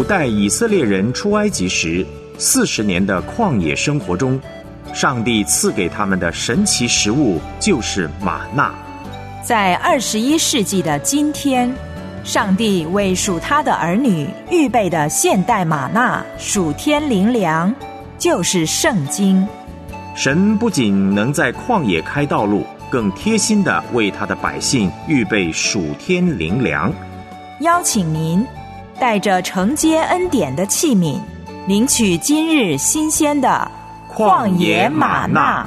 古代以色列人出埃及时40年的旷野生活中，上帝赐给他们的神奇食物就是玛纳。 在21世纪的今天，上帝为属他的儿女预备的现代玛纳属天灵粮，就是圣经。 神不仅能在旷野开道路，更贴心地为他的百姓预备属天灵粮。 邀请您带着承接恩典的器皿，领取今日新鲜的旷野玛纳。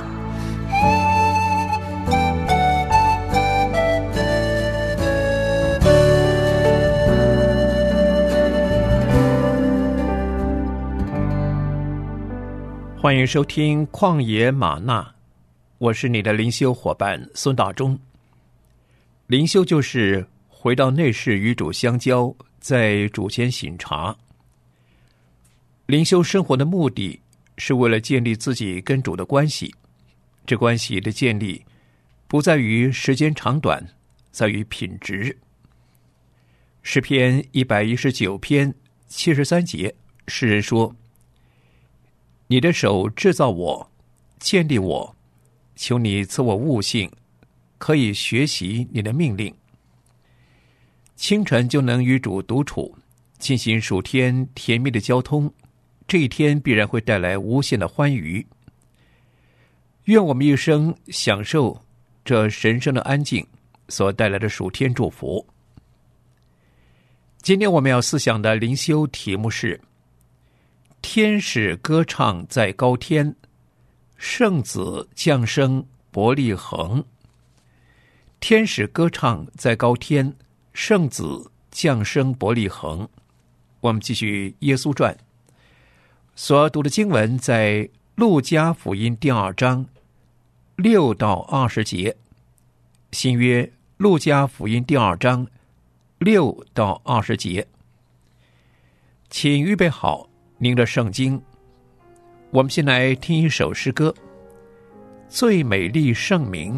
欢迎收听旷野玛纳，我是你的灵修伙伴孙大中。灵修就是回到内室与主相交，在主前省察。灵修生活的目的是为了建立自己跟主的关系，这关系的建立不在于时间长短，在于品质。诗篇119篇73节，诗人说：你的手制造我，建立我，求你赐我悟性，可以学习你的命令。清晨就能与主独处，进行属天甜蜜的交通，这一天必然会带来无限的欢愉。愿我们一生享受这神圣的安静所带来的属天祝福。今天我们要思想的灵修题目是天使歌唱在高天，圣子降生伯利恒。天使歌唱在高天，圣子降生伯利恒。我们继续耶稣传，所读的经文在路加福音第2章6到20节，新约路加福音第2章6到20节。请预备好您的圣经，我们先来听一首诗歌，最美丽圣名。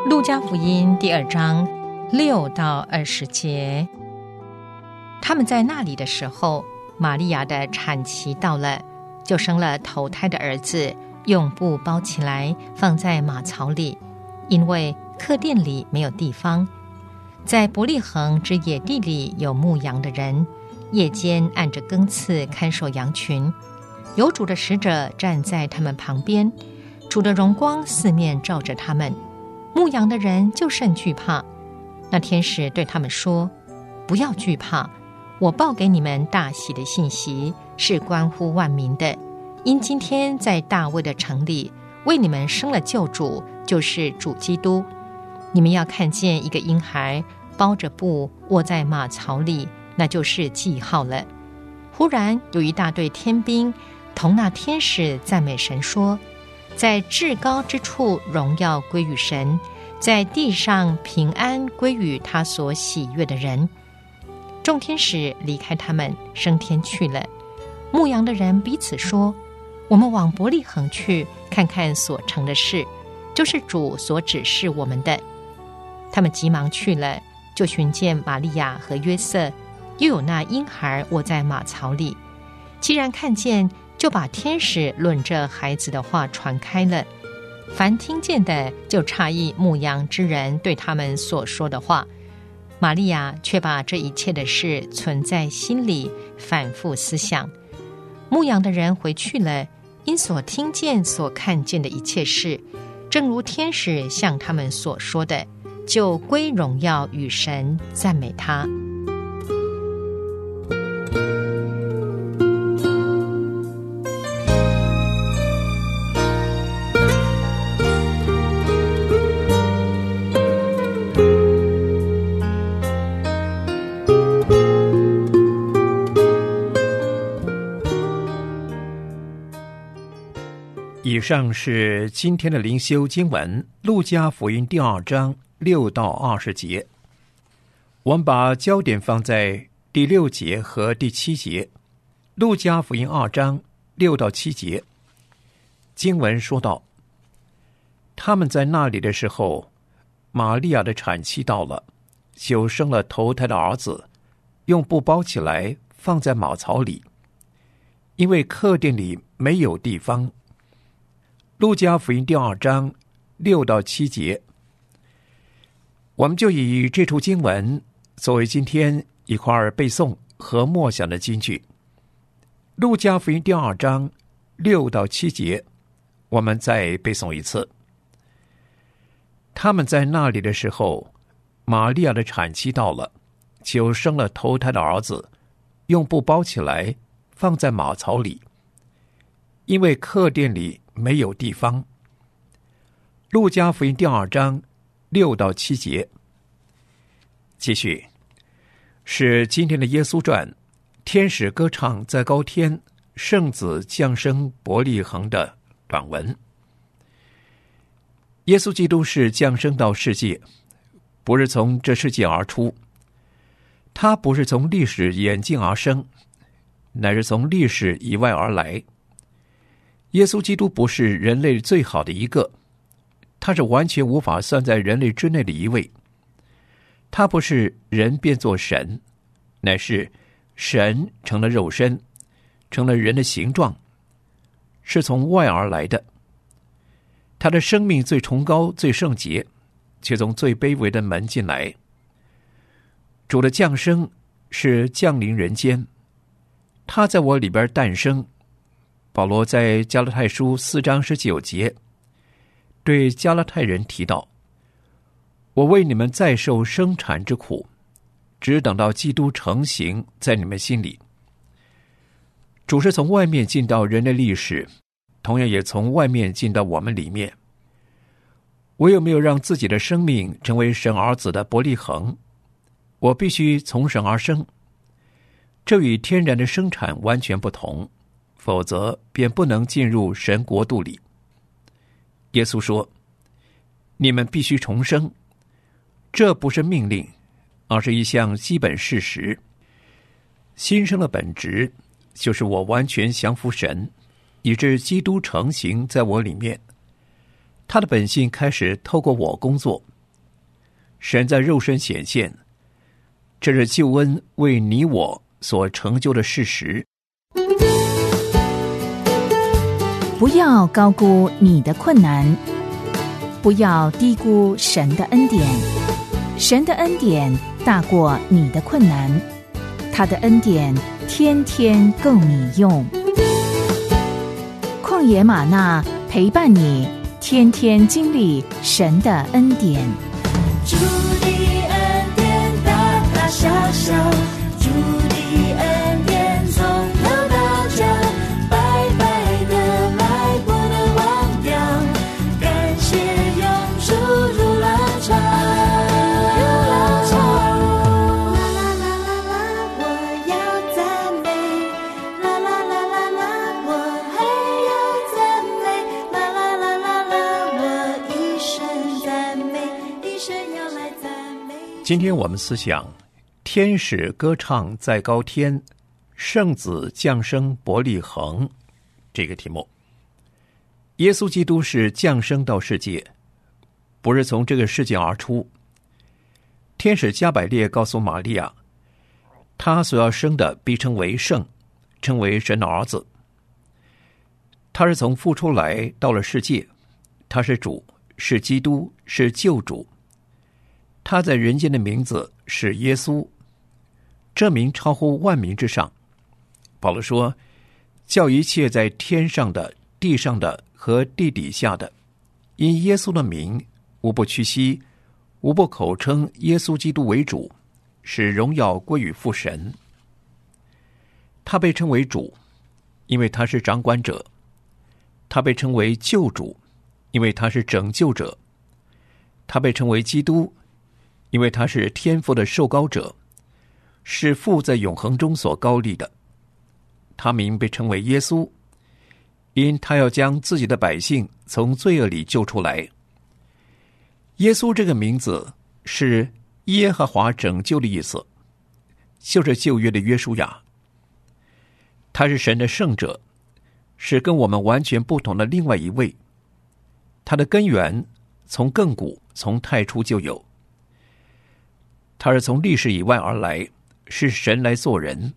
路加福音第2章6到20节。他们在那里的时候，玛利亚的产期到了，就生了头胎的儿子，用布包起来，放在马槽里，因为客店里没有地方。在伯利恒之野地里有牧羊的人，夜间按着更次看守羊群，有主的使者站在他们旁边，主的荣光四面照着他们，牧羊的人就甚惧怕。那天使对他们说：不要惧怕，我报给你们大喜的信息，是关乎万民的。因今天在大卫的城里为你们生了救主，就是主基督。你们要看见一个婴孩包着布卧在马槽里，那就是记号了。忽然有一大队天兵同那天使赞美神说：在至高之处荣耀归于神，在地上平安归于他所喜悦的人。众天使离开他们，升天去了。牧羊的人彼此说：我们往伯利恒去，看看所成的事，就是主所指示我们的。他们急忙去了，就寻见玛利亚和约瑟，又有那婴孩卧在马槽里。既然看见，就把天使论这孩子的话传开了。凡听见的就诧异牧羊之人对他们所说的话。玛利亚却把这一切的事存在心里，反复思想。牧羊的人回去了，因所听见所看见的一切事，正如天使向他们所说的，就归荣耀与神，赞美他。 以上是今天的灵修经文，路加福音第2章6到20节。我们把焦点放在第6节和第7节。路加福音2章6到7节，经文说道：他们在那里的时候，玛利亚的产期到了，就生了头胎的儿子，用布包起来，放在马槽里，因为客店里没有地方。路加福音第2章6到7节，我们就以这处经文作为今天一块背诵和默想的金句。路加福音第2章6到7节，我们再背诵一次。他们在那里的时候，玛利亚的产期到了，就生了头胎的儿子，用布包起来，放在马槽里，因为客店里没有地方。路加福音第2章6到7节。继续是今天的耶稣传，天使歌唱在高天，圣子降生伯利恒的短文。耶稣基督是降生到世界，不是从这世界而出，他不是从历史演进而生，乃是从历史以外而来。耶稣基督不是人类最好的一个，他是完全无法算在人类之内的一位。他不是人变作神，乃是神成了肉身，成了人的形状，是从外而来的。他的生命最崇高最圣洁，却从最卑微的门进来。主的降生是降临人间，他在我里边诞生。保罗在加拉太书4章19节对加拉太人提到：我为你们再受生产之苦，只等到基督成形在你们心里。主是从外面进到人类历史，同样也从外面进到我们里面。我有没有让自己的生命成为神儿子的伯利恒？我必须从神而生，这与天然的生产完全不同，否则便不能进入神国度里。耶稣说：你们必须重生，这不是命令，而是一项基本事实。新生的本质就是我完全降服神，以致基督成形在我里面。他的本性开始透过我工作， 神在肉身显现，这是救恩为你我所成就的事实。 不要高估你的困难，不要低估神的恩典。神的恩典大过你的困难，他的恩典天天够你用。旷野吗哪陪伴你，天天经历神的恩典。 主的恩典大大小小，主的恩典从头到脚，白白的来不能忘掉，感谢永驻如浪潮，如浪潮。啦啦啦啦啦，我要赞美，啦啦啦啦啦，我还要赞美，啦啦啦啦啦，我一生赞美，一生要来赞美。 今天我们思想天使歌唱在高天，圣子降生伯利恒这个题目。耶稣基督是降生到世界，不是从这个世界而出。天使加百列告诉玛利亚，他所要生的必称为圣，称为神的儿子。他是从父出来到了世界，他是主，是基督，是救主。他在人间的名字是耶稣，这名超乎万名之上。保罗说，叫一切在天上的、地上的和地底下的，因耶稣的名，无不屈膝，无不口称耶稣基督为主，使荣耀归于父神。他被称为主，因为他是掌管者；他被称为救主，因为他是拯救者；他被称为基督，因为他是天父的受膏者，是父在永恒中所膏立的。他名被称为耶稣，因他要将自己的百姓从罪恶里救出来。耶稣这个名字是耶和华拯救的意思，就是旧约的约书亚。他是神的圣者，是跟我们完全不同的另外一位。他的根源从亘古，从太初就有。他是从历史以外而来，是神来做人。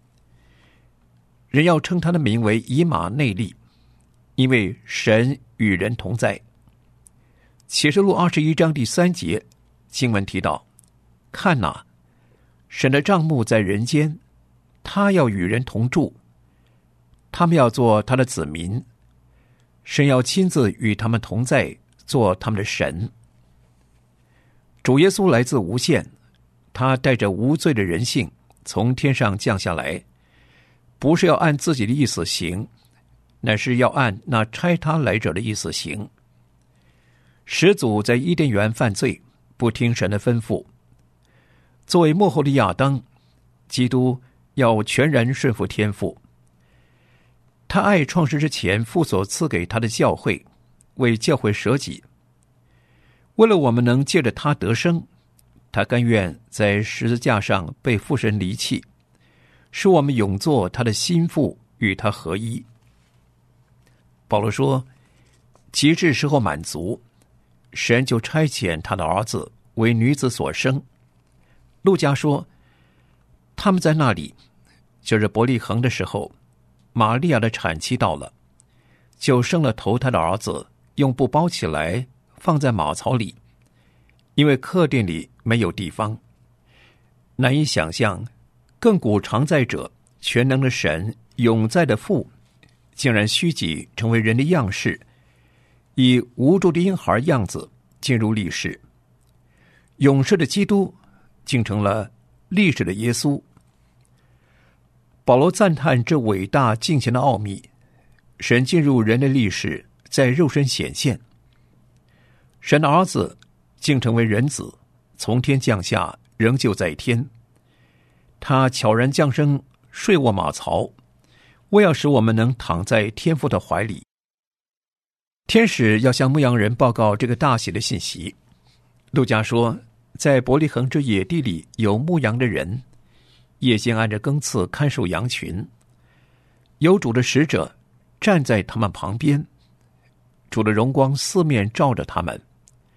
人要称他的名为以马内利，因为神与人同在。启示录21章第3节经文提到，看哪，神的帐幕在人间，他要与人同住，他们要做他的子民，神要亲自与他们同在，做他们的神。主耶稣来自无限，他带着无罪的人性从天上降下来，不是要按自己的意思行，乃是要按那差他来者的意思行。始祖在伊甸园犯罪，不听神的吩咐。作为末后的亚当，基督要全然顺服天父。他爱创世之前父所赐给他的教会，为教会舍己。为了我们能借着他得生，他甘愿在十字架上被父神离弃，使我们永作他的心腹，与他合一。保罗说，极致时候满足，神就差遣他的儿子为女子所生。路加说，他们在那里，就是伯利恒的时候，玛利亚的产期到了，就生了头胎的儿子，用布包起来，放在马槽里，因为客店里没有地方。难以想象，亘古常在者，全能的神，永在的父，竟然虚己成为人的样式，以无助的婴孩样子进入历史。永世的基督竟成了历史的耶稣。保罗赞叹这伟大敬虔的奥秘，神进入人类历史，在肉身显现。神的儿子竟成为人子，从天降下，仍旧在天。他悄然降生，睡卧马槽，为要使我们能躺在天父的怀里。天使要向牧羊人报告这个大喜的信息。路加说，在伯利恒之野地里有牧羊的人，夜间按着更次看守羊群，有主的使者站在他们旁边，主的荣光四面照着他们，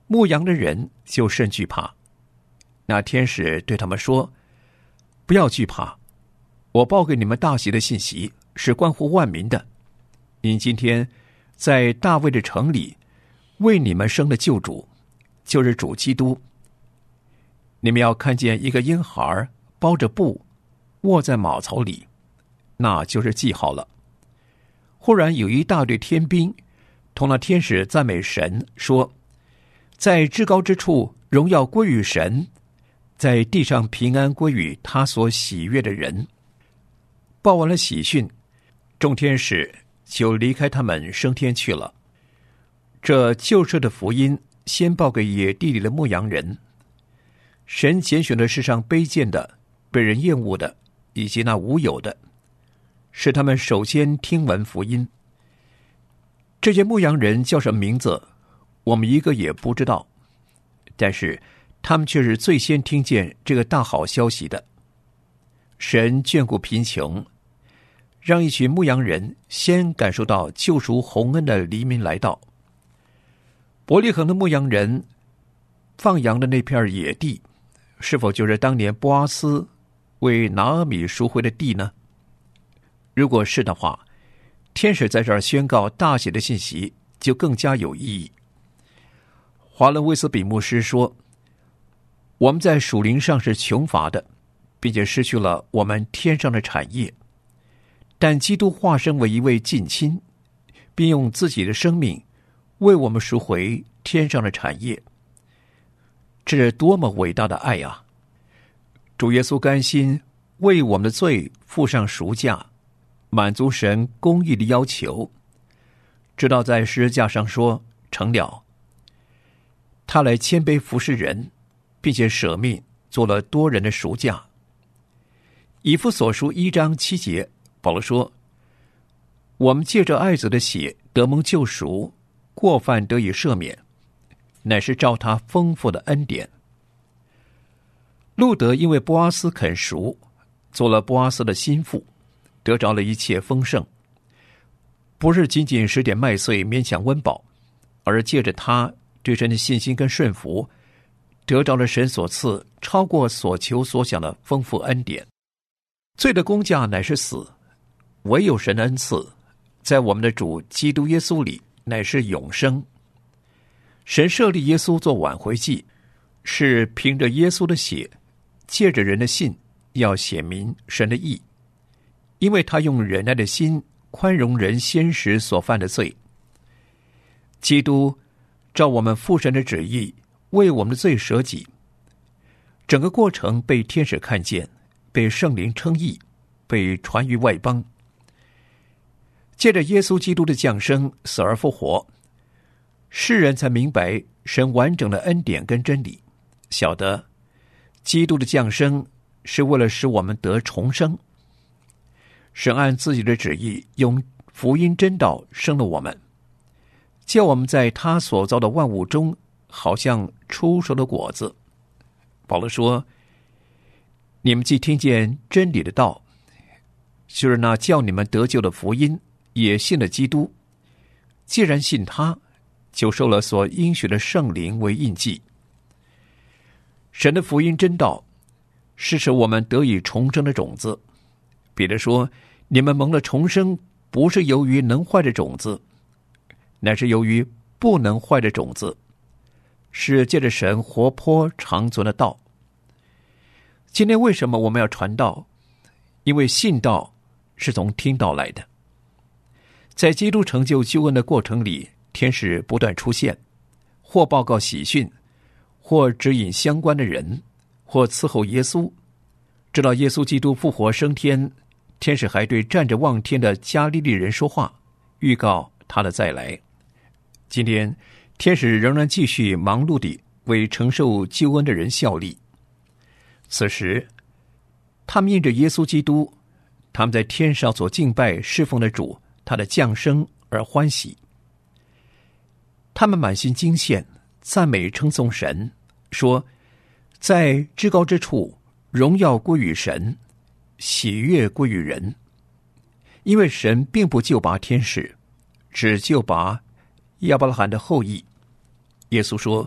牧羊的人就甚惧怕。那天使对他们说：不要惧怕，我报给你们大喜的信息是关乎万民的。因今天在大卫的城里为你们生了救主，就是主基督。你们要看见一个婴孩包着布卧在马槽里，那就是记号了。忽然有一大队天兵同那天使赞美神，说：在至高之处荣耀归于神，在地上平安归于他所喜悦的人。报完了喜讯，众天使就离开他们升天去了。这救世的福音先报给野地里的牧羊人。神拣选了世上卑贱的、被人厌恶的，以及那无有的，使他们首先听闻福音。这些牧羊人叫什么名字，我们一个也不知道，但是他们却是最先听见这个大好消息的。神眷顾贫穷，让一群牧羊人先感受到救赎洪恩的黎明来到。伯利恒的牧羊人放羊的那片野地，是否就是当年波阿斯为拿俄米赎回的地呢？如果是的话，天使在这儿宣告大喜的信息就更加有意义。华伦威斯比牧师说：我们在属灵上是穷乏的，并且失去了我们天上的产业，但基督化身为一位近亲，并用自己的生命为我们赎回天上的产业。这是多么伟大的爱啊！主耶稣甘心为我们的罪付上赎价，满足神公义的要求，直到在十字架上说成了。他来谦卑服侍人，并且舍命做了多人的赎价。以弗所书1章7节，保罗说：我们借着爱子的血得蒙救赎，过犯得以赦免，乃是照他丰富的恩典。路德因为波阿斯肯赎，做了波阿斯的心腹，得着了一切丰盛，不是仅仅10点麦穗勉强温饱，而是借着他对神的信心跟顺服，得着了神所赐超过所求所想的丰富恩典。罪的工价乃是死，唯有神的恩赐在我们的主基督耶稣里乃是永生。神设立耶稣做挽回祭，是凭着耶稣的血，借着人的信，要显明神的义，因为他用忍耐的心宽容人先时所犯的罪。基督照我们父神的旨意为我们的罪舍己，整个过程被天使看见，被圣灵称义，被传于外邦。借着耶稣基督的降生、死而复活，世人才明白神完整的恩典跟真理，晓得基督的降生是为了使我们得重生。神按自己的旨意用福音真道生了我们，叫我们在他所造的万物中好像出熟的果子。保罗说：你们既听见真理的道，就是那叫你们得救的福音，也信了基督，既然信他，就受了所应许的圣灵为印记。神的福音真道是使我们得以重生的种子。彼得说：你们蒙了重生，不是由于能坏的种子，乃是由于不能坏的种子，是借着神活泼长存的道。今天为什么我们要传道？因为信道是从听道来的。在基督成就救恩的过程里，天使不断出现，或报告喜讯，或指引相关的人，或伺候耶稣。直到耶稣基督复活升天，天使还对站着望天的加利利人说话，预告他的再来。今天天使仍然继续忙碌地为承受救恩的人效力。此时他们因着耶稣基督，他们在天上所敬拜侍奉的主他的降生而欢喜。他们满心惊羡，赞美称颂神，说：在至高之处荣耀归于神，喜悦归于人。因为神并不救拔天使，只救拔亚伯拉罕的后裔。耶稣说：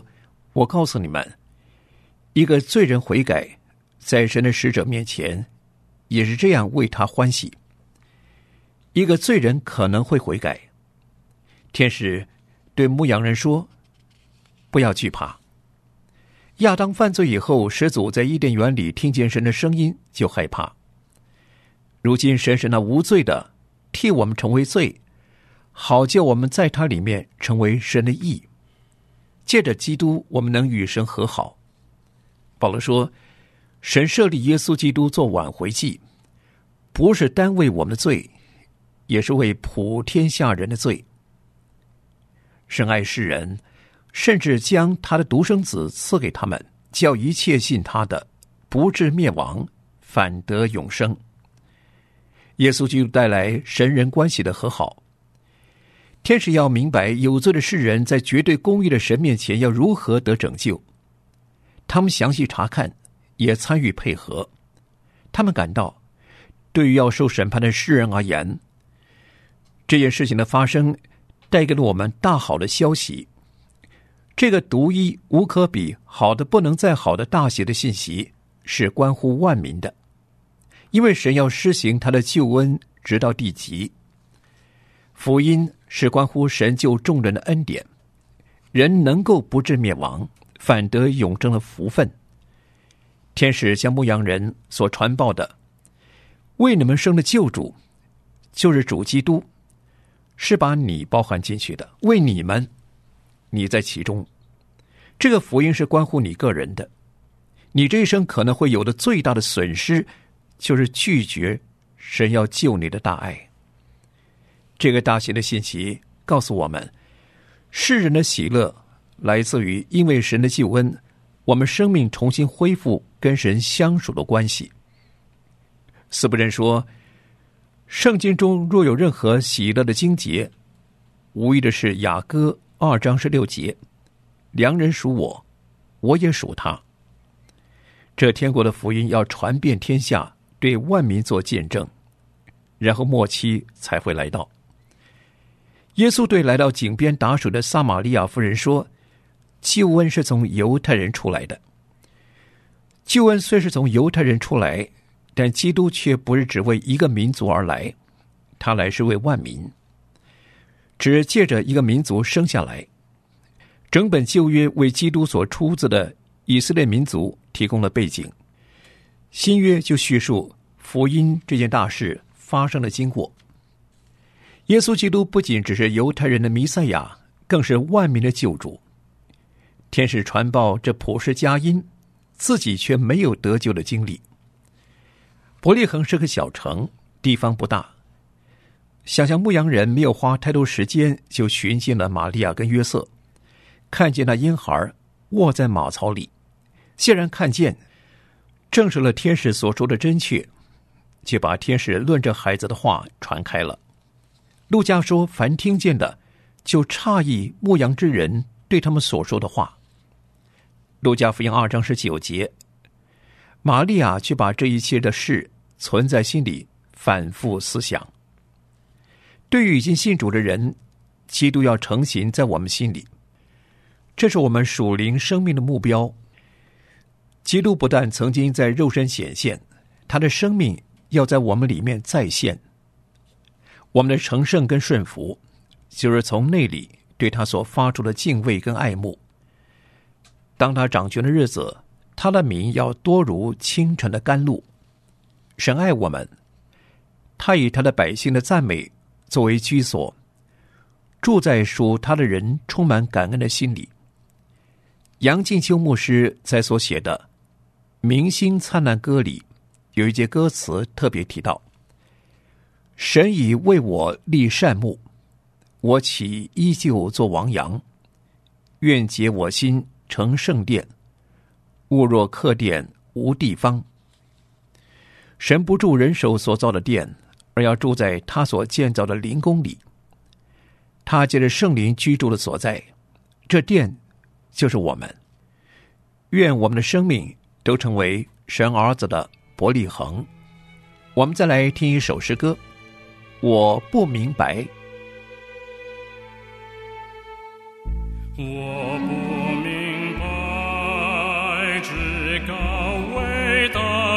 我告诉你们，一个罪人悔改，在神的使者面前也是这样为他欢喜。一个罪人可能会悔改，天使对牧羊人说，不要惧怕。亚当犯罪以后，始祖在伊甸园里听见神的声音就害怕。如今神是那无罪的，替我们成为罪，好叫我们在他里面成为神的义。借着基督，我们能与神和好。保罗说，神设立耶稣基督做挽回祭，不是单为我们的罪，也是为普天下人的罪。神爱世人，甚至将他的独生子赐给他们，叫一切信他的不至灭亡，反得永生。耶稣基督带来神人关系的和好。天使要明白有罪的世人在绝对公义的神面前要如何得拯救，他们详细查看，也参与配合。他们感到，对于要受审判的世人而言，这件事情的发生带给了我们大好的消息。这个独一无可比、好的不能再好的大喜的信息，是关乎万民的，因为神要施行他的救恩直到地极。福音是关乎神救众人的恩典，人能够不致灭亡，反得永生的福分。天使向牧羊人所传报的，为你们生的救主，就是主基督，是把你包含进去的，为你们，你在其中。这个福音是关乎你个人的，你这一生可能会有的最大的损失，就是拒绝神要救你的大爱。这个大喜的信息告诉我们，世人的喜乐来自于因为神的救恩，我们生命重新恢复跟神相属的关系。司布真说，圣经中若有任何喜乐的经节，无疑的是雅歌2章16节，良人属我，我也属他。这天国的福音要传遍天下，对万民做见证，然后末期才会来到。耶稣对来到井边打水的撒玛利亚妇人说，救恩是从犹太人出来的。救恩虽是从犹太人出来，但基督却不是只为一个民族而来，他来是为万民。只借着一个民族生下来，整本旧约为基督所出自的以色列民族提供了背景，新约就叙述福音这件大事发生的经过。耶稣基督不仅只是犹太人的弥赛亚，更是万民的救主。天使传报这普世佳音，自己却没有得救的经历。伯利恒是个小城，地方不大。想象牧羊人没有花太多时间，就寻见了玛利亚跟约瑟，看见那婴孩卧在马槽里。既然看见，证实了天使所说的真确，就把天使论这孩子的话传开了。路加说，凡听见的，就诧异牧羊之人对他们所说的话。路加福音2章19节，玛利亚却把这一切的事存在心里，反复思想。对于已经信主的人，基督要成形在我们心里，这是我们属灵生命的目标。基督不但曾经在肉身显现，他的生命要在我们里面再现。我们的成圣跟顺服，就是从内里对他所发出的敬畏跟爱慕。当他掌权的日子，他的民要多如清晨的甘露。神爱我们，他以他的百姓的赞美作为居所，住在属他的人充满感恩的心里。杨敬秋牧师在所写的《明星灿烂歌》里，有一节歌词特别提到，神已为我立善牧，我岂依旧做王羊？愿解我心成圣殿，勿若客店无地方。神不住人手所造的殿，而要住在他所建造的灵宫里。他借着圣灵居住的所在，这殿就是我们。愿我们的生命都成为神儿子的伯利恒。我们再来听一首诗歌，我不明白。 我不明白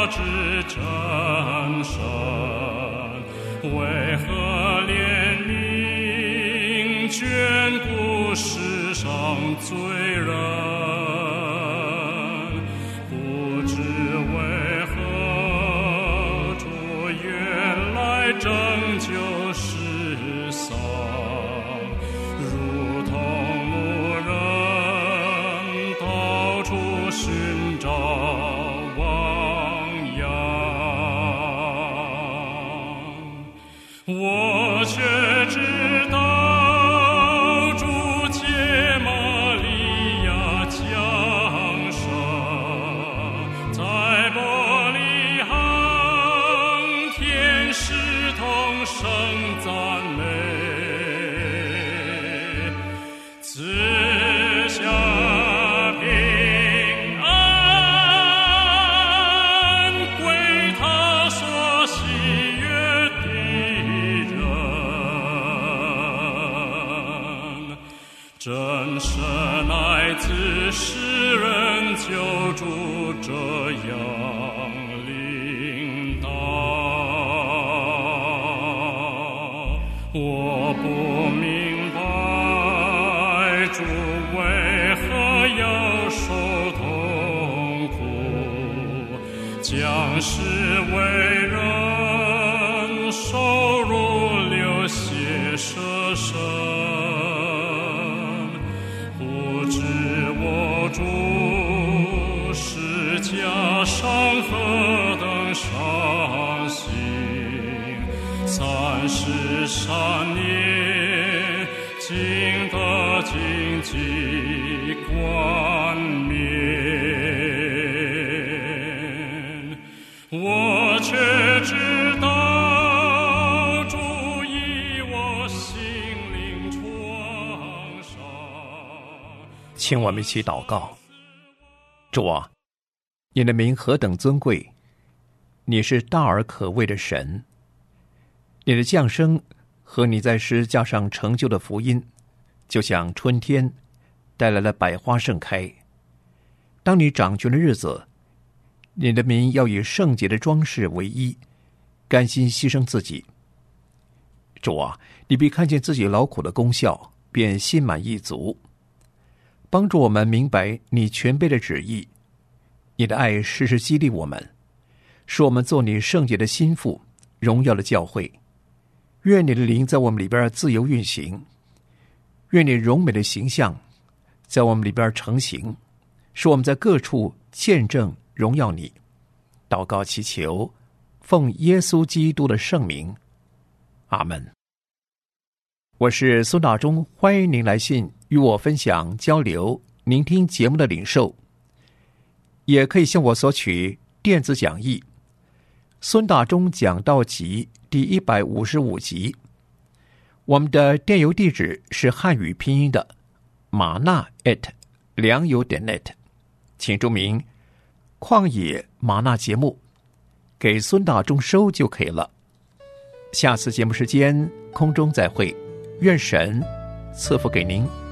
之真神，为何怜悯眷顾世上罪人？不知为何主原来拯救世丧，如同牧人到处寻找亡羊，我却知道主借玛利亚降生，在伯利恒，天使同声赞美，赐下平安，归他所喜悦的人。真神爱子世人救主这样领导，我不明白主为何要受痛苦，将是为人受辱流血舍身，不知我主是加上何等伤心，33年经得荆棘冠冕，我却知道主以我心灵创伤。 请我们一起祷告。主啊，你的名何等尊贵，你是大而可畏的神。你的降生和你在十字架上成就的福音，就像春天带来了百花盛开。当你掌权的日子，你的民要以圣洁的装饰为衣，甘心牺牲自己。主啊，你必看见自己劳苦的功效，便心满意足。帮助我们明白你全备的旨意，你的爱时时激励我们，使我们做你圣洁的心腹，荣耀的教会。愿你的灵在我们里边自由运行，愿你荣美的形象在我们里边成形，使我们在各处见证荣耀你。祷告祈求，奉耶稣基督的圣名，阿门。我是苏大中，欢迎您来信与我分享交流您听节目的领受，也可以向我索取电子讲义孙大中讲道集第155集。我们的电邮地址是汉语拼音的马纳良友.net， 请注明旷野马纳节目，给孙大中收就可以了。下次节目时间空中再会，愿神赐福给您。